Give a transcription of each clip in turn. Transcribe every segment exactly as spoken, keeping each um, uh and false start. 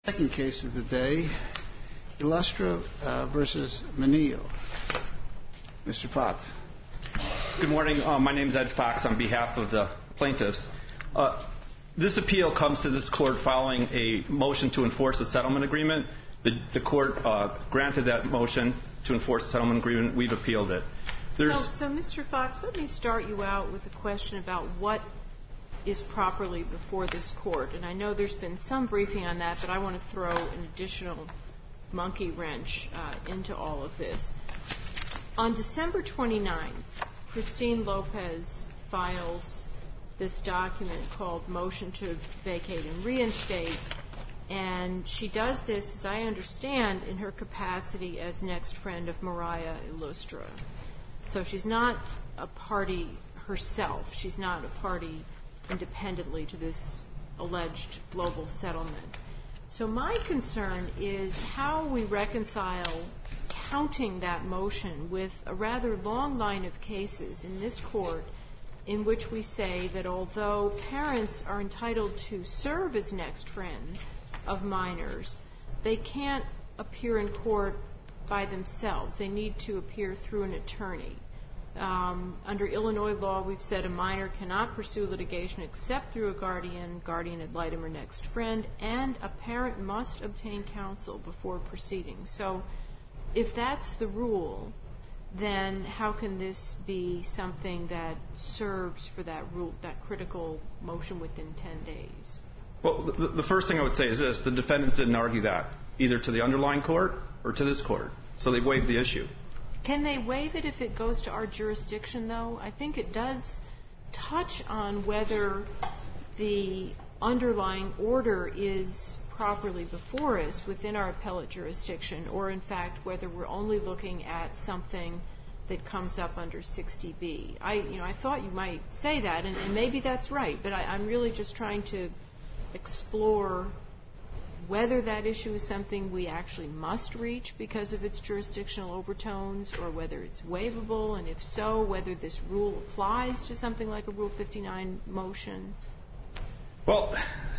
Second case of the day, Illustra uh, versus Menillo. Mister Fox. Good morning. Uh, my name is Ed Fox on behalf of the plaintiffs. Uh, this appeal comes to this court following a motion to enforce a settlement agreement. The, the court uh, granted that motion to enforce a settlement agreement. We've appealed it. So, so, Mister Fox, let me start you out with a question about what is properly before this court. And I know there's been some briefing on that, but I want to throw an additional monkey wrench uh, into all of this. On December twenty-ninth, Christine Lopez files this document called Motion to Vacate and Reinstate, and she does this, as I understand, in her capacity as next friend of Mariah Illustra. So she's not a party herself. She's not a party independently to this alleged global settlement. So my concern is how we reconcile counting that motion with a rather long line of cases in this court in which we say that although parents are entitled to serve as next friend of minors, they can't appear in court by themselves. They need to appear through an attorney. Um, under Illinois law, we've said a minor cannot pursue litigation except through a guardian, guardian ad litem or next friend, and a parent must obtain counsel before proceeding. So if that's the rule, then how can this be something that serves for that rule, that critical motion within ten days? Well, the, the first thing I would say is this. The defendants didn't argue that, either to the underlying court or to this court. So they waived the issue. Can they waive it if it goes to our jurisdiction, though? I think it does touch on whether the underlying order is properly before us within our appellate jurisdiction, or in fact whether we're only looking at something that comes up under sixty B. I, you know, I thought you might say that, and, and maybe that's right, but I, I'm really just trying to explore whether that issue is something we actually must reach because of its jurisdictional overtones, or whether it's waivable, and if so, whether this rule applies to something like a Rule fifty-nine motion. Well,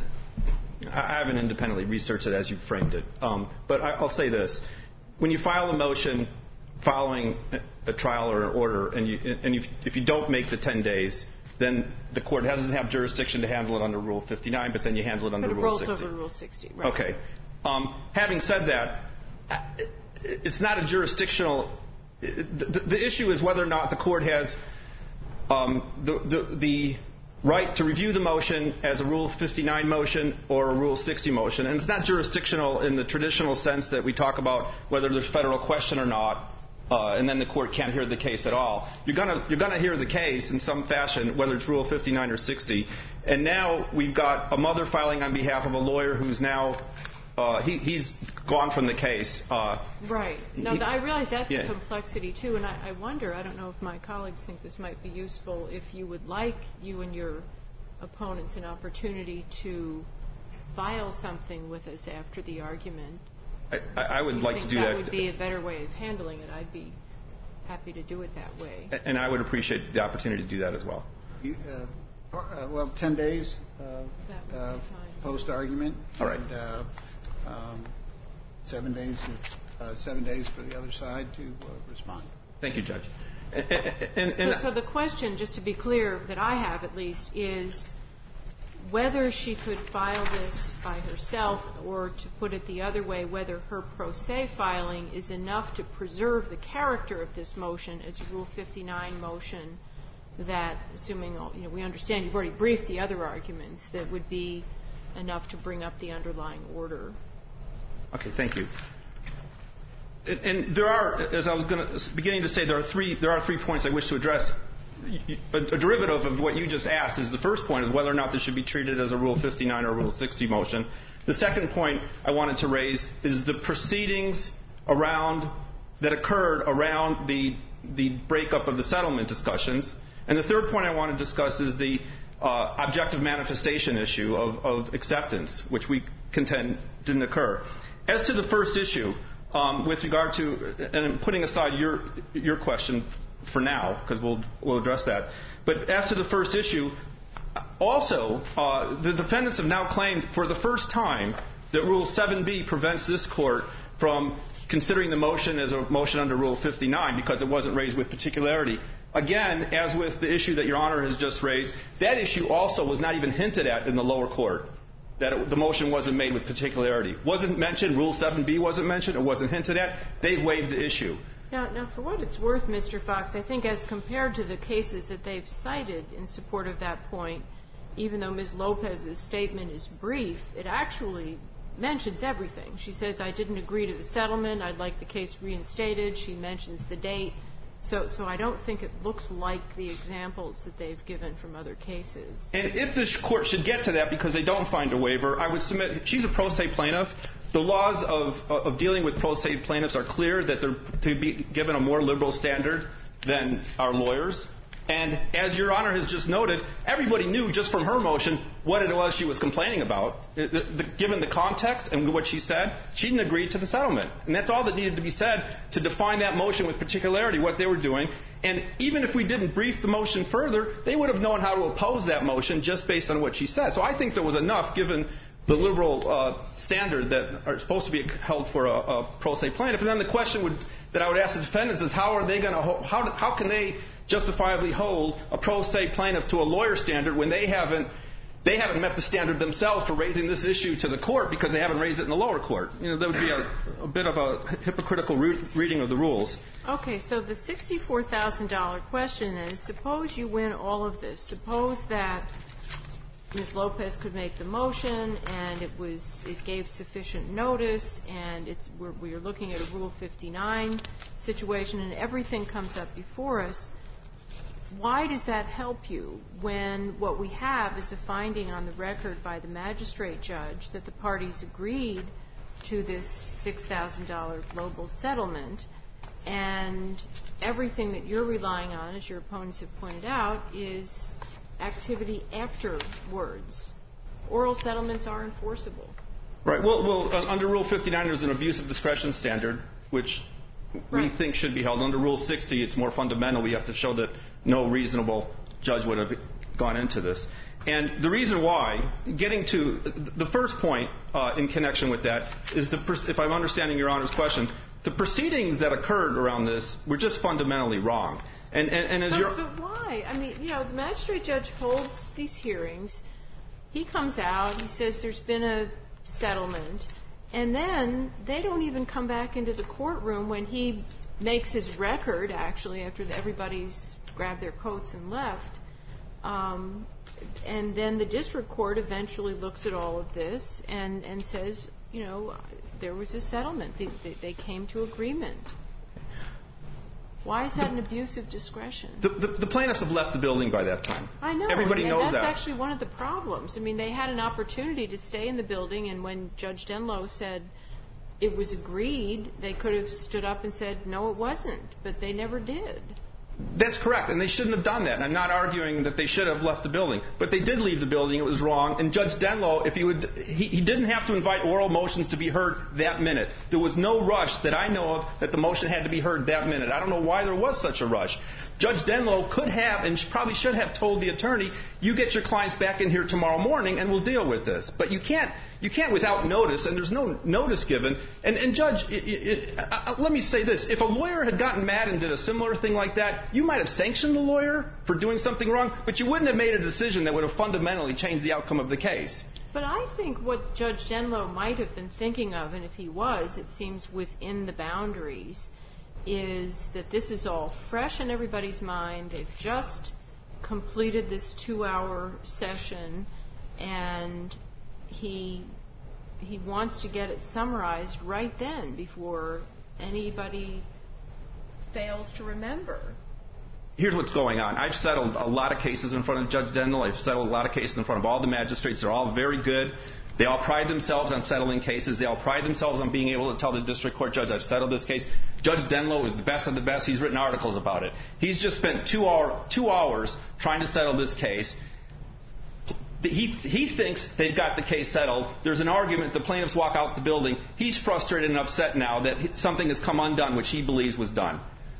I haven't independently researched it as you framed it, um, but I, I'll say this. When you file a motion following a, a trial or an order, and, you, and you, if you don't make the ten days, then the court doesn't have jurisdiction to handle it under Rule fifty-nine, but then you handle it under Rule sixty. But it rolls over Rule sixty, right? Okay. Um, having said that, it's not a jurisdictional... The, the issue is whether or not the court has um, the, the, the right to review the motion as a Rule fifty-nine motion or a Rule sixty motion. And it's not jurisdictional in the traditional sense that we talk about whether there's federal question or not. Uh, and then the court can't hear the case at all. You're gonna you're gonna hear the case in some fashion, whether it's Rule fifty-nine or sixty. And now we've got a mother filing on behalf of a lawyer who's now uh, he, he's gone from the case. Uh, right. No, he, I realize that's yeah. a complexity too, and I, I wonder. I don't know if my colleagues think this might be useful. If you would like you and your opponents an opportunity to file something with us after the argument. I, I would like to do that. That would be a better way of handling it. I'd be happy to do it that way. And I would appreciate the opportunity to do that as well. You, uh, uh, well, ten days uh, uh, post-argument. All right. And uh, um, seven days, uh, seven days for the other side to uh, respond. Thank you, Judge. And, and, and so, so the question, just to be clear, that I have at least, is whether she could file this by herself, or to put it the other way, whether her pro se filing is enough to preserve the character of this motion as a Rule fifty-nine motion that, assuming all, you know, we understand you've already briefed the other arguments, that would be enough to bring up the underlying order. Okay, thank you. And, and there are, as I was going to, beginning to say, there are three there are three points I wish to address. A, a derivative of what you just asked is the first point is whether or not this should be treated as a Rule fifty-nine or Rule sixty motion. The second point I wanted to raise is the proceedings around that occurred around the the breakup of the settlement discussions. And the third point I want to discuss is the uh, objective manifestation issue of, of acceptance, which we contend didn't occur. As to the first issue, um, with regard to, and putting aside your your question for now, because we'll we'll address that. But as to the first issue, also uh, the defendants have now claimed for the first time that Rule seven B prevents this court from considering the motion as a motion under Rule fifty-nine because it wasn't raised with particularity. Again, as with the issue that Your Honor has just raised, that issue also was not even hinted at in the lower court, that it, the motion wasn't made with particularity. Wasn't mentioned, Rule seven B wasn't mentioned, it wasn't hinted at. They've waived the issue. Now, now, for what it's worth, Mister Fox, I think as compared to the cases that they've cited in support of that point, even though Miz Lopez's statement is brief, it actually mentions everything. She says, I didn't agree to the settlement, I'd like the case reinstated. She mentions the date. So, so I don't think it looks like the examples that they've given from other cases. And if the court should get to that because they don't find a waiver, I would submit, she's a pro se plaintiff. The laws of, of dealing with pro se plaintiffs are clear that they're to be given a more liberal standard than our lawyers. And as Your Honor has just noted, everybody knew just from her motion what it was she was complaining about. The, the, given the context and what she said, she didn't agree to the settlement. And that's all that needed to be said to define that motion with particularity, what they were doing. And even if we didn't brief the motion further, they would have known how to oppose that motion just based on what she said. So I think there was enough, given the liberal uh, standard that are supposed to be held for a, a pro se plaintiff. And then the question would, that I would ask the defendants is how are they going to how how can they justifiably hold a pro se plaintiff to a lawyer standard when they haven't they haven't met the standard themselves for raising this issue to the court because they haven't raised it in the lower court. You know, that would be a, a bit of a hypocritical re- reading of the rules. Okay, so the sixty-four thousand dollars question is, suppose you win all of this. Suppose that Miz Lopez could make the motion and it was it gave sufficient notice and it's we're, we're looking at a Rule fifty-nine situation and everything comes up before us. Why does that help you when what we have is a finding on the record by the magistrate judge that the parties agreed to this six thousand dollars global settlement, and everything that you're relying on, as your opponents have pointed out, is activity afterwards? Oral settlements are enforceable. Right. Well, well uh, under Rule fifty-nine, there's an abuse of discretion standard, which Right. we think should be held. Under Rule sixty, it's more fundamental. We have to show that no reasonable judge would have gone into this. And the reason why, getting to the first point uh, in connection with that, is the, if I'm understanding Your Honor's question, the proceedings that occurred around this were just fundamentally wrong. And, and, and as but, you're, but why? I mean, you know, the magistrate judge holds these hearings. He comes out. He says there's been a settlement. And then they don't even come back into the courtroom when he makes his record, actually, after everybody's grabbed their coats and left. Um, and then the district court eventually looks at all of this and, and says, you know, there was a settlement. They, they, they came to agreement. Why is that the, an abuse of discretion? The, the, the plaintiffs have left the building by that time. I know. Everybody and knows that's that. That's actually one of the problems. I mean, they had an opportunity to stay in the building, and when Judge Denlow said it was agreed, they could have stood up and said, no, it wasn't. But they never did. That's correct, and they shouldn't have done that. And I'm not arguing that they should have left the building, but they did leave the building. It was wrong. And Judge Denlow, if he would, he, he didn't have to invite oral motions to be heard that minute. There was no rush that I know of that the motion had to be heard that minute. I don't know why there was such a rush. Judge Denlow could have and probably should have told the attorney, you get your clients back in here tomorrow morning and we'll deal with this. But you can't you can't without notice, and there's no notice given. And, and Judge, it, it, uh, let me say this. If a lawyer had gotten mad and did a similar thing like that, you might have sanctioned the lawyer for doing something wrong, but you wouldn't have made a decision that would have fundamentally changed the outcome of the case. But I think what Judge Denlow might have been thinking of, and if he was, it seems within the boundaries, is that this is all fresh in everybody's mind. They've just completed this two-hour session, and he he wants to get it summarized right then before anybody fails to remember. Here's what's going on. I've settled a lot of cases in front of Judge Denlow. I've settled a lot of cases in front of all the magistrates. They're all very good. They all pride themselves on settling cases. They all pride themselves on being able to tell the district court judge, I've settled this case. Judge Denlow is the best of the best. He's written articles about it. He's just spent two, hour, two hours trying to settle this case. He, he thinks they've got the case settled. There's an argument. The plaintiffs walk out the building. He's frustrated and upset now that something has come undone, which he believes was done.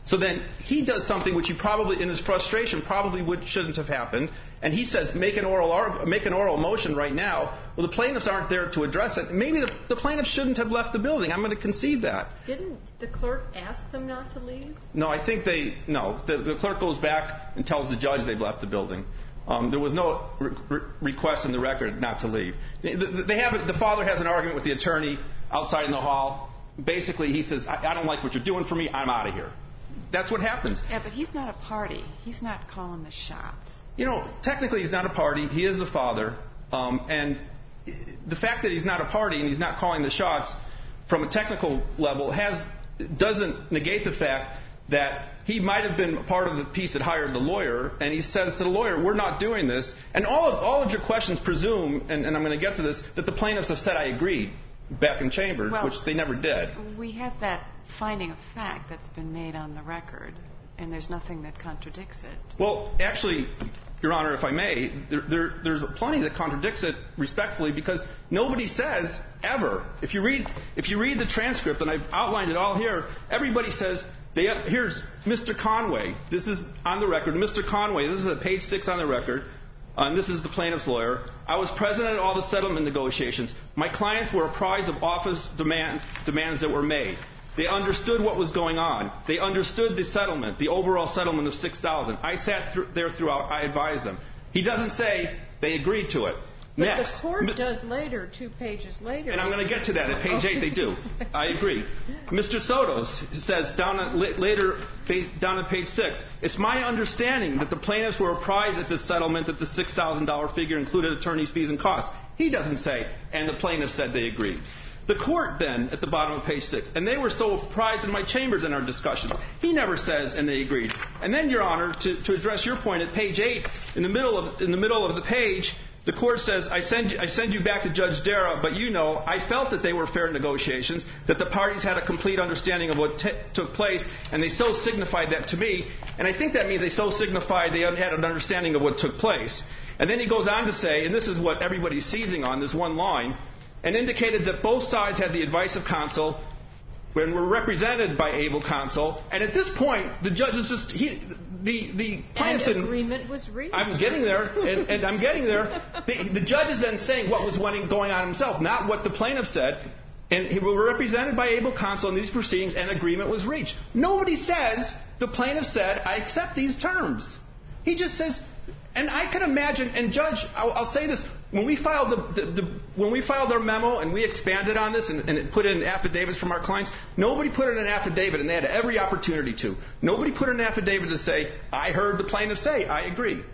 So then he does something which he probably, in his frustration, probably would, shouldn't have happened. And he says, make an oral arg- make an oral motion right now. Well, the plaintiffs aren't there to address it. Maybe the, the plaintiffs shouldn't have left the building. I'm going to concede that. Didn't the clerk ask them not to leave? No, I think they, no. The, the clerk goes back and tells the judge they've left the building. Um, there was no re- re- request in the record not to leave. They, they have, the father has an argument with the attorney outside in the hall. Basically, he says, I, I don't like what you're doing for me. I'm out of here. That's what happens. Yeah, but he's not a party. He's not calling the shots. You know, technically he's not a party. He is the father. Um, and the fact that he's not a party and he's not calling the shots from a technical level has doesn't negate the fact that he might have been part of the piece that hired the lawyer, and he says to the lawyer, we're not doing this. And all of, all of your questions presume, and, and I'm going to get to this, that the plaintiffs have said I agreed back in chambers, well, which they never did. We have that finding of fact that's been made on the record, and there's nothing that contradicts it. Well, actually, Your Honor, if I may, there, there, there's plenty that contradicts it respectfully, because nobody says ever. If you read, if you read the transcript, and I've outlined it all here, everybody says, they, here's Mister Conway. This is on the record. Mister Conway, this is at page six on the record. Uh, and this is the plaintiff's lawyer. I was present at all the settlement negotiations. My clients were apprised of office demand, demands that were made. They understood what was going on. They understood the settlement, the overall settlement of six thousand dollars. I sat th- there throughout. I advised them. He doesn't say they agreed to it. But Next. the court M- does later, two pages later. And I'm going to get to that. At page eight, they do. I agree. Mister Soto says down at, later, down at page six, it's my understanding that the plaintiffs were apprised at this settlement that the six thousand dollars figure included attorney's fees and costs. He doesn't say, and the plaintiffs said they agreed. The court then, at the bottom of page six, and they were so apprised in my chambers in our discussions. He never says, and they agreed. And then, Your Honor, to, to address your point, at page eight, in the middle of, in the middle of the page, the court says, I send, I send you back to Judge Dara, but you know, I felt that they were fair negotiations, that the parties had a complete understanding of what t- took place, and they so signified that to me. And I think that means they so signified they had an understanding of what took place. And then he goes on to say, and this is what everybody's seizing on, this one line, and indicated that both sides had the advice of counsel when were represented by able counsel. And at this point, the judge is just, he, the, the plaintiffs... And agreement was reached. I'm getting there, and, and I'm getting there. The, the judge is then saying what was going on himself, not what the plaintiff said. And he were represented by able counsel in these proceedings, and agreement was reached. Nobody says, the plaintiff said, I accept these terms. He just says, and I can imagine, and Judge, I'll, I'll say this, when we filed the, the, the when we filed our memo and we expanded on this and, and it put in affidavits from our clients, nobody put in an affidavit, and they had every opportunity to. Nobody put in an affidavit to say, I heard the plaintiff say, I agree.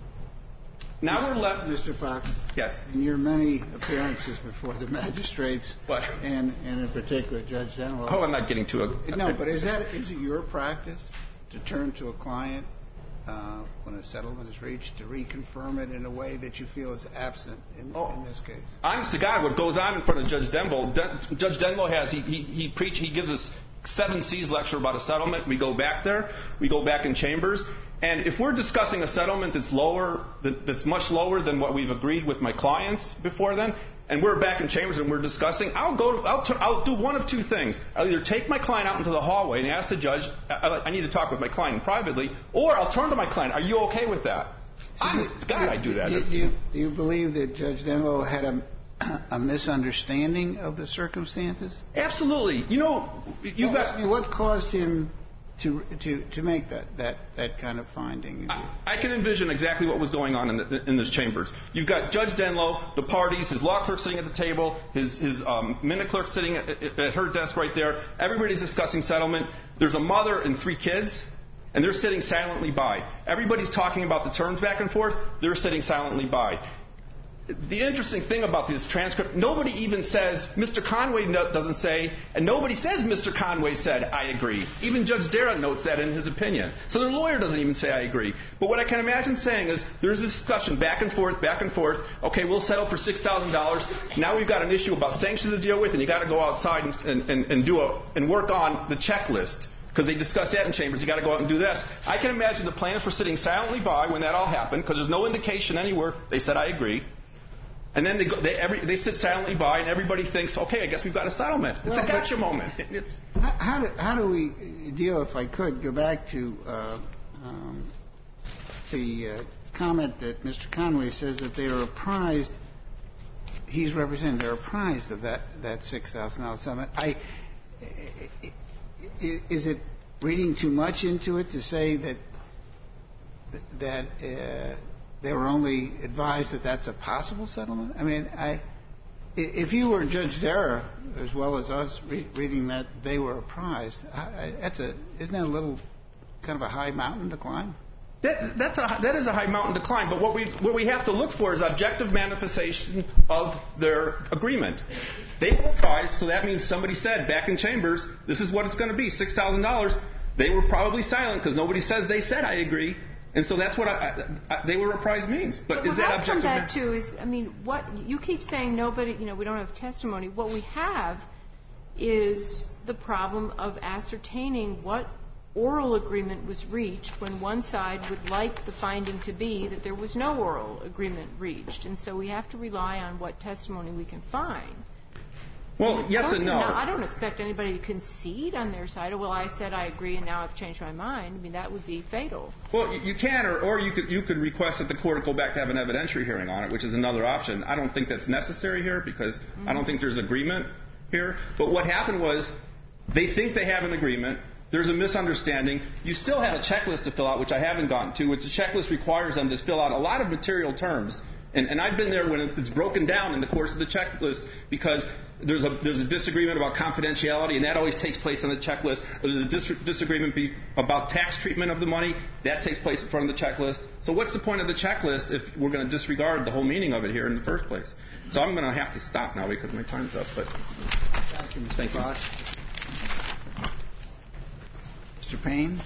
Now we're left... Mister Fox? Yes. In your many appearances before the magistrates, what? and, and in particular Judge Denlow... Oh, I'm not getting to it. No, but is that is it your practice to turn to a client Uh, when a settlement is reached, to reconfirm it in a way that you feel is absent in, oh, in this case? Honest to God, what goes on in front of Judge Denlow, De- Judge Denlow has, he, he, he, preach, he gives us seven C's lecture about a settlement. We go back there. We go back in chambers. And if we're discussing a settlement that's lower, that, that's much lower than what we've agreed with my clients before then, and we're back in chambers and we're discussing, I'll go. I'll, t- I'll do one of two things. I'll either take my client out into the hallway and ask the judge, I, I need to talk with my client privately, or I'll turn to my client, are you okay with that? So I'm, you, God, I do that. Do, do, you, do you believe that Judge Denlow had a, a misunderstanding of the circumstances? Absolutely. You know, you've well, got... I mean, what caused him to to to make that, that, that kind of finding? I, I can envision exactly what was going on in, the, in those chambers. You've got Judge Denlow, the parties, his law clerk sitting at the table, his, his um, minute clerk sitting at, at her desk right there. Everybody's discussing settlement. There's a mother and three kids, and they're sitting silently by. Everybody's talking about the terms back and forth. They're sitting silently by. The interesting thing about this transcript, nobody even says, Mister Conway no, doesn't say, and nobody says Mister Conway said, I agree. Even Judge Dara notes that in his opinion. So the lawyer doesn't even say, I agree. But what I can imagine saying is, there's a discussion back and forth, back and forth. Okay, we'll settle for six thousand dollars. Now we've got an issue about sanctions to deal with, and you've got to go outside and, and, and, do a, and work on the checklist. Because they discussed that in chambers. You've got to go out and do this. I can imagine the plaintiffs were sitting silently by when that all happened, because there's no indication anywhere they said, I agree. And then they go, they, every, they sit silently by, and everybody thinks, okay, I guess we've got a settlement. It's well, a gotcha moment. It's how, how, do, how do we deal, if I could, go back to uh, um, the uh, comment that Mister Conway says that they are apprised, he's representing, they're apprised of that, that six thousand dollars settlement. I, is it reading too much into it to say that that uh, they were only advised that that's a possible settlement? I mean, I, if you were Judge Dara, as well as us, re- reading that they were apprised, I, I, that's a isn't that a little kind of a high mountain to climb? That, that's a, that is a high mountain to climb, but what we, what we have to look for is objective manifestation of their agreement. They were apprised, so that means somebody said back in chambers, this is what it's going to be, six thousand dollars. They were probably silent because nobody says they said I agree. And so that's what I, I, I, they were apprised means. But, but is that objective? What I come back to is, I mean, what you keep saying nobody, you know, we don't have testimony. What we have is the problem of ascertaining what oral agreement was reached when one side would like the finding to be that there was no oral agreement reached. And so we have to rely on what testimony we can find. Well, yes and no. Now, I don't expect anybody to concede on their side. Well, I said I agree, and now I've changed my mind. I mean, that would be fatal. Well, you can, or, or you could you could request that the court go back to have an evidentiary hearing on it, which is another option. I don't think that's necessary here because mm-hmm. I don't think there's agreement here. But what happened was they think they have an agreement. There's a misunderstanding. You still have a checklist to fill out, which I haven't gotten to, which the checklist requires them to fill out a lot of material terms. And, and I've been there when it's broken down in the course of the checklist because there's a there's a disagreement about confidentiality, and that always takes place on the checklist. There's a dis- disagreement be about tax treatment of the money. That takes place in front of the checklist. So what's the point of the checklist if we're going to disregard the whole meaning of it here in the first place? So I'm going to have to stop now because my time's up. But thank you, Mister Thank Fox. You. Mister Payne.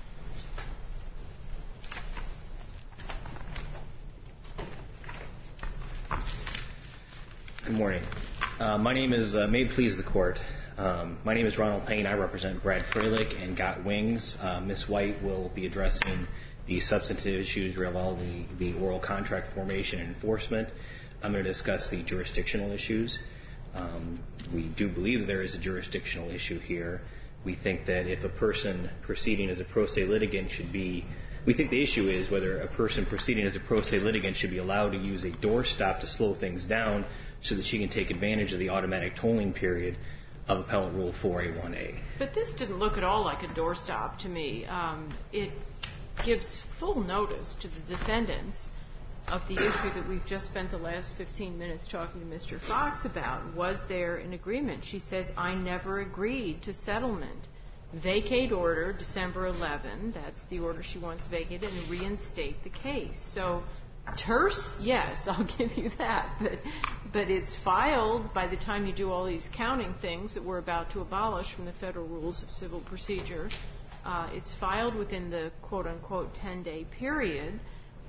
Good morning. Uh, my name is, uh, may it please the court, um, my name is Ronald Payne. I represent Brad Freilich and Got Wings. Uh, Miz White will be addressing the substantive issues related to the, the oral contract formation and enforcement. I'm going to discuss the jurisdictional issues. Um, we do believe that there is a jurisdictional issue here. We think that if a person proceeding as a pro se litigant should be, we think the issue is whether a person proceeding as a pro se litigant should be allowed to use a doorstop to slow things down so that she can take advantage of the automatic tolling period of Appellate Rule four A one A. But this didn't look at all like a doorstop to me. Um, it gives full notice to the defendants of the issue that we've just spent the last fifteen minutes talking to Mister Fox about. Was there an agreement? She says, I never agreed to settlement. Vacate order December eleventh. That's the order she wants vacated, and reinstate the case. So terse, yes, I'll give you that. But but it's filed by the time you do all these counting things that we're about to abolish from the Federal Rules of Civil Procedure. Uh, it's filed within the quote-unquote ten-day period.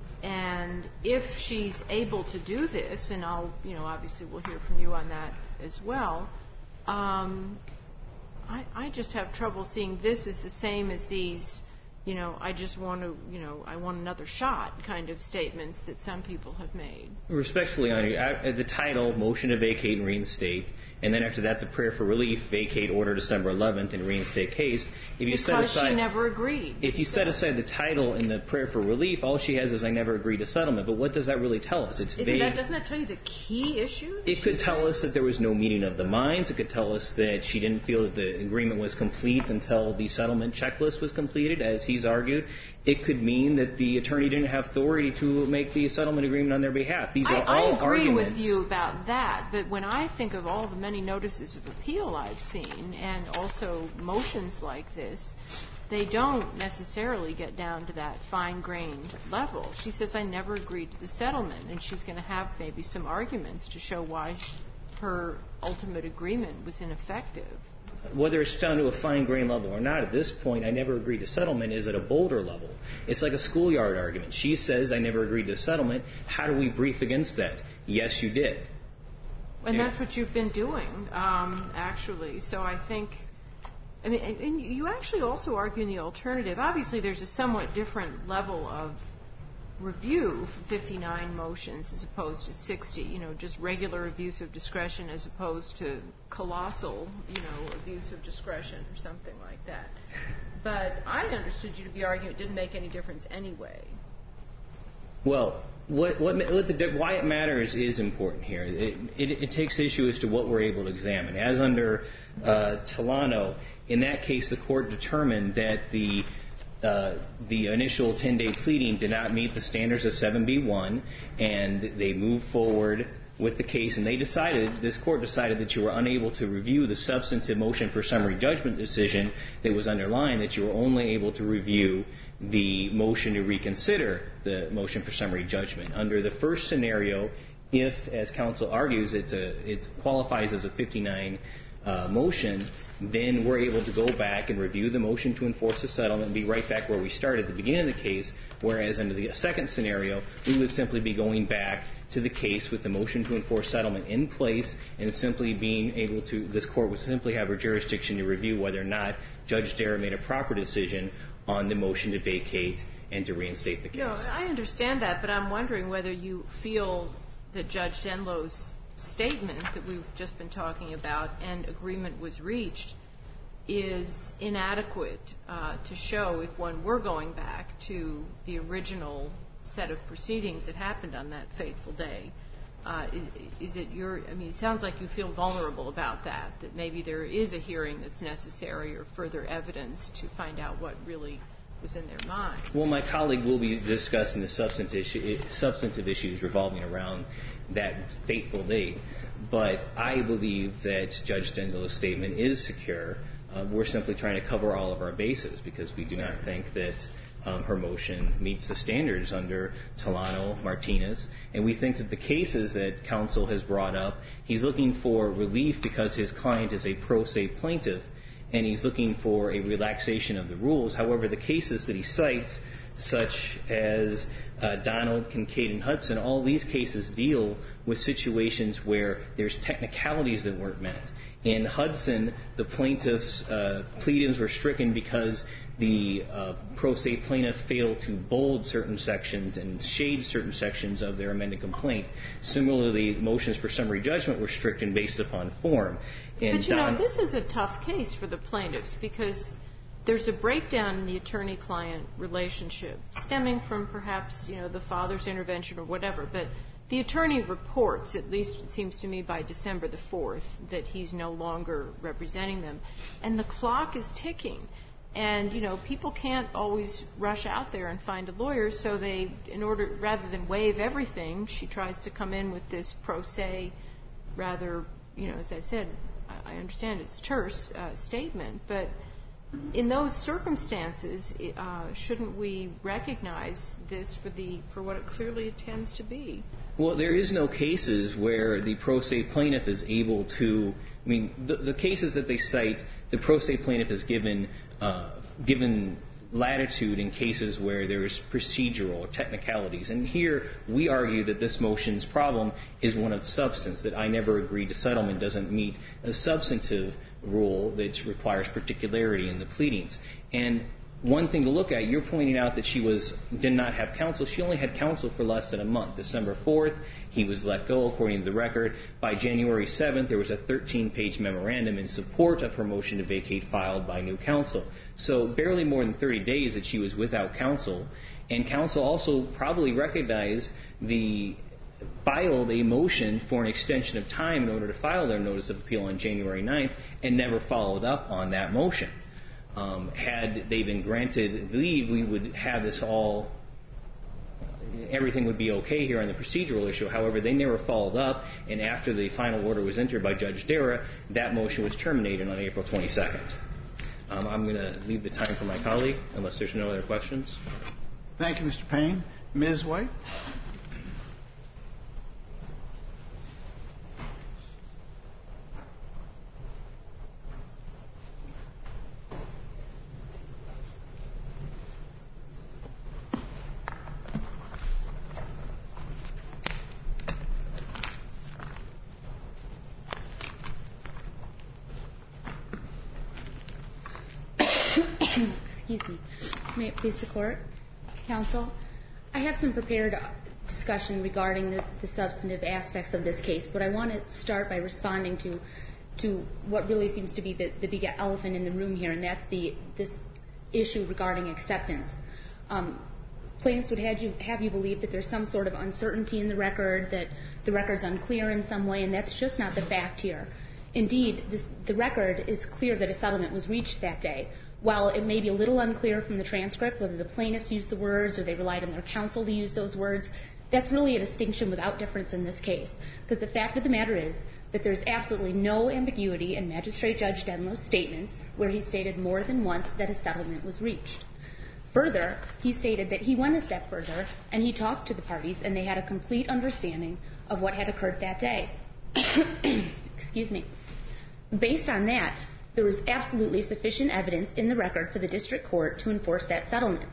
And if she's able to do this, and I'll, you know, obviously we'll hear from you on that as well, um, I, I just have trouble seeing this as the same as these, you know, I just want to, you know, I want another shot kind of statements that some people have made. Respectfully, Honor, the title, motion to vacate and reinstate, and then after that the prayer for relief, vacate order December eleventh and reinstate case. If you because set aside, she never agreed. If you so. set aside the title and the prayer for relief, all she has is I never agreed to settlement. But what does that really tell us? It's Isn't vague. That, doesn't that tell you the key issue? It could tell us that there was no meeting of the minds. It could tell us that she didn't feel that the agreement was complete until the settlement checklist was completed, as he's argued. It could mean that the attorney didn't have authority to make the settlement agreement on their behalf. These are I, all I agree arguments. with you about that, but when I think of all the many notices of appeal I've seen, and also motions like this, they don't necessarily get down to that fine-grained level. She says, I never agreed to the settlement, and she's going to have maybe some arguments to show why her ultimate agreement was ineffective. Whether it's down to a fine-grained level or not, at this point, I never agreed to settlement is at a bolder level. It's like a schoolyard argument. She says, I never agreed to settlement. How do we brief against that? Yes, you did. And yeah. that's what you've been doing, um, actually. So I think, I mean, and you actually also argue in the alternative. Obviously, there's a somewhat different level of review for fifty-nine motions as opposed to sixty, you know, just regular abuse of discretion as opposed to colossal, you know, abuse of discretion or something like that. But I understood you to be arguing it didn't make any difference anyway. Well, what, what, what the, why it matters is important here. It, it, it takes issue as to what we're able to examine. As under uh, Tolano, in that case, the court determined that the uh, the initial ten-day pleading did not meet the standards of seven B one, and they moved forward with the case, and they decided, this court decided that you were unable to review the substantive motion for summary judgment decision that was underlying, that you were only able to review the motion to reconsider the motion for summary judgment. Under the first scenario, if, as counsel argues, it's a, it qualifies as a fifty-nine uh, motion, then we're able to go back and review the motion to enforce the settlement and be right back where we started at the beginning of the case, whereas under the second scenario, we would simply be going back to the case with the motion to enforce settlement in place and simply being able to, this court would simply have a jurisdiction to review whether or not Judge Dara made a proper decision on the motion to vacate and to reinstate the case. No, I understand that, but I'm wondering whether you feel that Judge Denlow's statement that we've just been talking about and agreement was reached is inadequate uh, to show if one were going back to the original set of proceedings that happened on that fateful day. Uh, is, is it your, I mean, it sounds like you feel vulnerable about that, that maybe there is a hearing that's necessary or further evidence to find out what really was in their mind. Well, my colleague will be discussing the substantive, issue, substantive issues revolving around that fateful day, but I believe that Judge Denlow's statement is secure. Uh, we're simply trying to cover all of our bases because we do not think that Um, her motion meets the standards under Tolano, Martinez, and we think that the cases that counsel has brought up, he's looking for relief because his client is a pro se plaintiff, and he's looking for a relaxation of the rules. However, the cases that he cites, such as uh, Donald, Kincaid, and Hudson, all these cases deal with situations where there's technicalities that weren't met. In Hudson, the plaintiff's uh, pleadings were stricken because the uh, pro se plaintiff failed to bold certain sections and shade certain sections of their amended complaint. Similarly, motions for summary judgment were stricken based upon form. And but, you Don- know, this is a tough case for the plaintiffs because there's a breakdown in the attorney-client relationship stemming from perhaps, you know, the father's intervention or whatever. But the attorney reports, at least it seems to me by December the fourth, that he's no longer representing them. And the clock is ticking. And, you know, people can't always rush out there and find a lawyer, so they, in order, rather than waive everything, she tries to come in with this pro se, rather, you know, as I said, I understand it's terse uh, statement, but in those circumstances, uh, shouldn't we recognize this for the for what it clearly tends to be? Well, there is no cases where the pro se plaintiff is able to, I mean, the, the cases that they cite, the pro se plaintiff is given uh, given latitude in cases where there's procedural or technicalities. And here we argue that this motion's problem is one of substance, that I never agreed to settlement doesn't meet a substantive rule that requires particularity in the pleadings. And one thing to look at, you're pointing out that she was did not have counsel. She only had counsel for less than a month. December fourth, he was let go, according to the record. By January seventh, there was a thirteen-page memorandum in support of her motion to vacate filed by new counsel. So barely more than thirty days that she was without counsel. And counsel also probably recognized the filed a motion for an extension of time in order to file their notice of appeal on January ninth and never followed up on that motion. Um, had they been granted leave, we would have this all, everything would be okay here on the procedural issue. However, they never followed up, and after the final order was entered by Judge Dara, that motion was terminated on April twenty-second. Um, I'm going to leave the time for my colleague, unless there's no other questions. Thank you, Mister Payne. Miz White? Excuse me. May it please the Court, Counsel. I have some prepared discussion regarding the, the substantive aspects of this case, but I want to start by responding to to what really seems to be the, the big elephant in the room here, and that's the this issue regarding acceptance. Um, plaintiffs would have you, have you believe that there's some sort of uncertainty in the record, that the record's unclear in some way, and that's just not the fact here. Indeed, this, the record is clear that a settlement was reached that day. While it may be a little unclear from the transcript whether the plaintiffs used the words or they relied on their counsel to use those words, that's really a distinction without difference in this case. Because the fact of the matter is that there's absolutely no ambiguity in Magistrate Judge Denlow's statements where he stated more than once that a settlement was reached. Further, he stated that he went a step further and he talked to the parties and they had a complete understanding of what had occurred that day. Excuse me. Based on that, there was absolutely sufficient evidence in the record for the district court to enforce that settlement.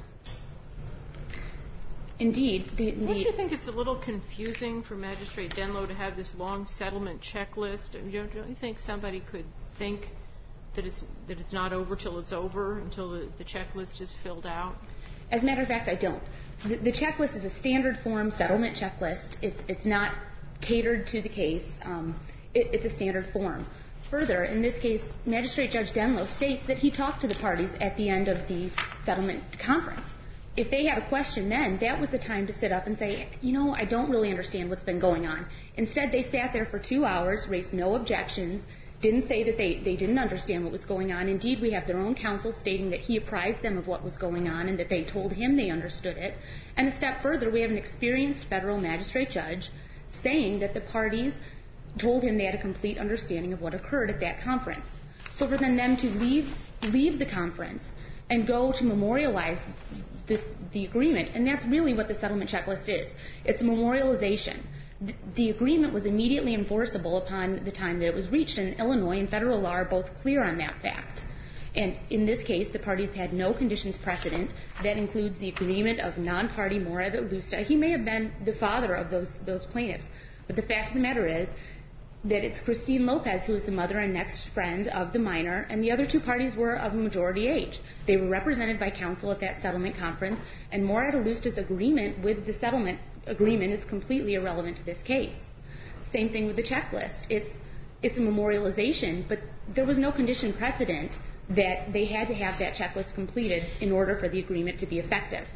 Indeed, the, the Don't you think it's a little confusing for Magistrate Denlow to have this long settlement checklist? Don't you think somebody could think that it's that it's not over till it's over, until the, the checklist is filled out? As a matter of fact, I don't. The, the checklist is a standard form settlement checklist. It's it's not catered to the case. Um, it, it's a standard form. Further, in this case, Magistrate Judge Denlow states that he talked to the parties at the end of the settlement conference. If they had a question then, that was the time to sit up and say, you know, I don't really understand what's been going on. Instead, they sat there for two hours, raised no objections, didn't say that they, they didn't understand what was going on. Indeed, we have their own counsel stating that he apprised them of what was going on and that they told him they understood it. And a step further, we have an experienced federal magistrate judge saying that the parties told him they had a complete understanding of what occurred at that conference. So for them, them to leave leave the conference and go to memorialize this, the agreement, and that's really what the settlement checklist is. It's a memorialization. The, the agreement was immediately enforceable upon the time that it was reached, and Illinois and federal law are both clear on that fact. And in this case, the parties had no conditions precedent. That includes the agreement of non-party Morad Alusta. He may have been the father of those, those plaintiffs, but the fact of the matter is that it's Christine Lopez who is the mother and next friend of the minor, and the other two parties were of majority age. They were represented by counsel at that settlement conference, and Morad Alusta's agreement with the settlement agreement is completely irrelevant to this case. Same thing with the checklist. It's, it's a memorialization, but there was no condition precedent that they had to have that checklist completed in order for the agreement to be effective.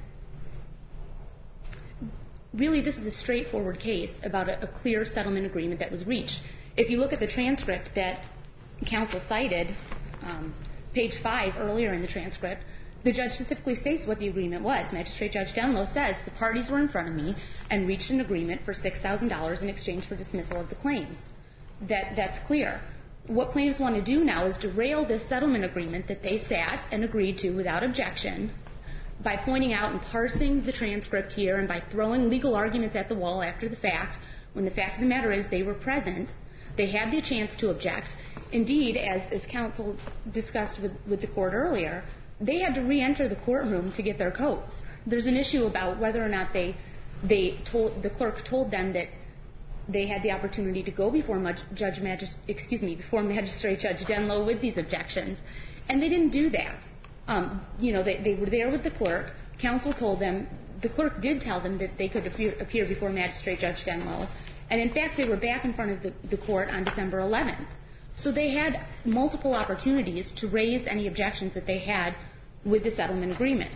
Really, this is a straightforward case about a, a clear settlement agreement that was reached. If you look at the transcript that counsel cited, um, page five earlier in the transcript, the judge specifically states what the agreement was. Magistrate Judge Denlow says the parties were in front of me and reached an agreement for six thousand dollars in exchange for dismissal of the claims. That, that's clear. What plaintiffs want to do now is derail this settlement agreement that they sat and agreed to without objection by pointing out and parsing the transcript here and by throwing legal arguments at the wall after the fact, when the fact of the matter is they were present, they had the chance to object. Indeed, as, as counsel discussed with, with the court earlier, they had to re-enter the courtroom to get their coats. There's an issue about whether or not they, they told, the clerk told them that they had the opportunity to go before Judge Magis, excuse me, before Magistrate Judge Denlow with these objections, and they didn't do that. Um, you know, they, they were there with the clerk. Counsel told them, the clerk did tell them that they could appear, appear before Magistrate Judge Denlow, and in fact they were back in front of the, the court on December eleventh. So they had multiple opportunities to raise any objections that they had with the settlement agreement.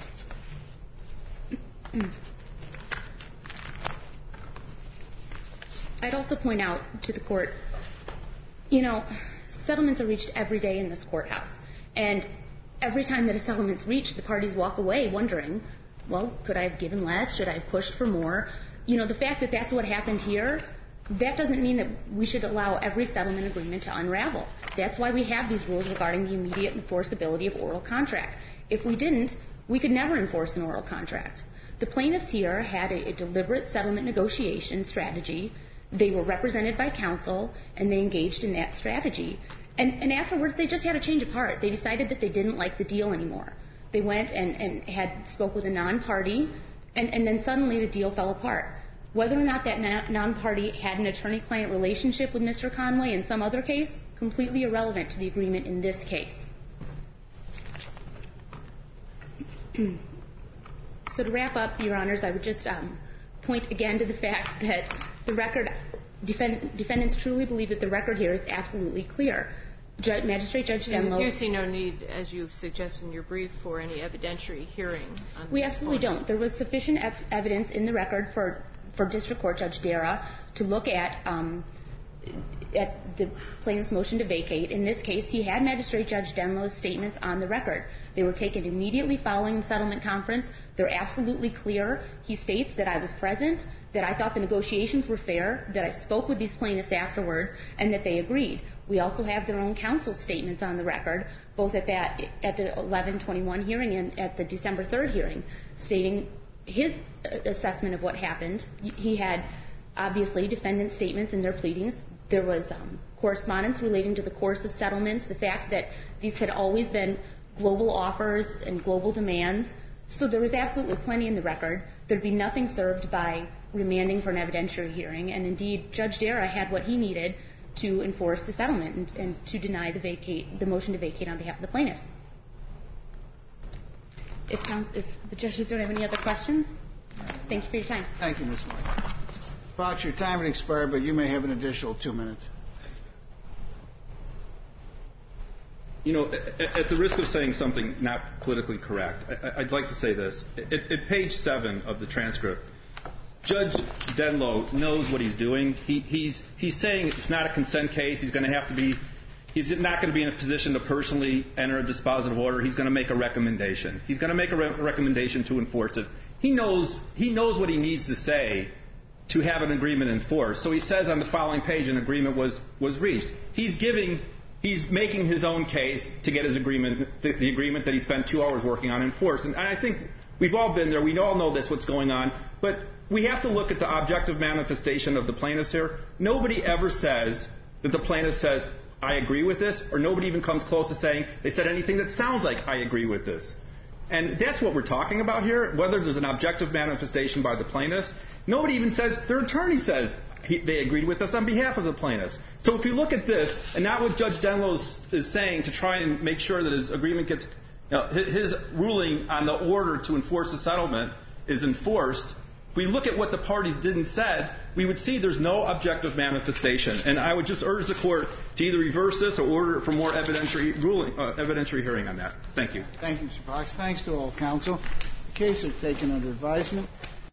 I'd also point out to the court, you know, settlements are reached every day in this courthouse. And every time that a settlement's reached, the parties walk away wondering, well, could I have given less? Should I have pushed for more? You know, the fact that that's what happened here, that doesn't mean that we should allow every settlement agreement to unravel. That's why we have these rules regarding the immediate enforceability of oral contracts. If we didn't, we could never enforce an oral contract. The plaintiffs here had a, a deliberate settlement negotiation strategy. They were represented by counsel, and they engaged in that strategy. And, and afterwards, they just had a change of heart. They decided that they didn't like the deal anymore. They went and, and had spoke with a non-party, and, and then suddenly the deal fell apart. Whether or not that non-party had an attorney-client relationship with Mister Conway in some other case, completely irrelevant to the agreement in this case. So to wrap up, Your Honors, I would just um, point again to the fact that the record, defend, defendants truly believe that the record here is absolutely clear. Judge, Magistrate Judge Denlow. You see no need, as you suggest in your brief, for any evidentiary hearing on We this absolutely point. don't. There was sufficient ev- evidence in the record for, for District Court Judge Dara to look at um, at the plaintiff's motion to vacate. In this case, he had Magistrate Judge Denlow's statements on the record. They were taken immediately following the settlement conference. They're absolutely clear. He states that I was present, that I thought the negotiations were fair, that I spoke with these plaintiffs afterwards, and that they agreed. We also have their own counsel's statements on the record, both at that at the eleven twenty-one hearing and at the December third hearing, stating his assessment of what happened. He had, obviously, defendant statements in their pleadings. There was um, correspondence relating to the course of settlements, the fact that these had always been global offers and global demands. So there was absolutely plenty in the record. There'd be nothing served by remanding for an evidentiary hearing. And indeed, Judge Dara had what he needed to enforce the settlement and, and to deny the vacate, the motion to vacate on behalf of the plaintiffs. If, if the judges don't have any other questions, thank you for your time. Thank you, Miz White. Fox, your time has expired, but you may have an additional two minutes. You know, at, at the risk of saying something not politically correct, I, I'd like to say this. At, at page seven of the transcript, Judge Denlow knows what he's doing. He, he's, he's saying it's not a consent case. He's going to have to be, he's not going to be in a position to personally enter a dispositive order. He's going to make a recommendation. He's going to make a re- recommendation to enforce it. He knows, he knows what he needs to say to have an agreement enforced. So he says on the following page an agreement was, was reached. He's giving, he's making his own case to get his agreement, the, the agreement that he spent two hours working on enforced. And I think we've all been there. We all know that's what's going on. But we have to look at the objective manifestation of the plaintiffs here. Nobody ever says that the plaintiff says, I agree with this, or nobody even comes close to saying they said anything that sounds like I agree with this. And that's what we're talking about here, whether there's an objective manifestation by the plaintiffs. Nobody even says, their attorney says he, they agreed with us on behalf of the plaintiffs. So if you look at this, and not what Judge Denlow is saying to try and make sure that his agreement gets, you know, his, his ruling on the order to enforce the settlement is enforced, if we look at what the parties did and said, we would see there's no objective manifestation. And I would just urge the Court to either reverse this or order for more evidentiary ruling, uh, evidentiary hearing on that. Thank you. Thank you, Mister Fox. Thanks to all counsel. The case is taken under advisement.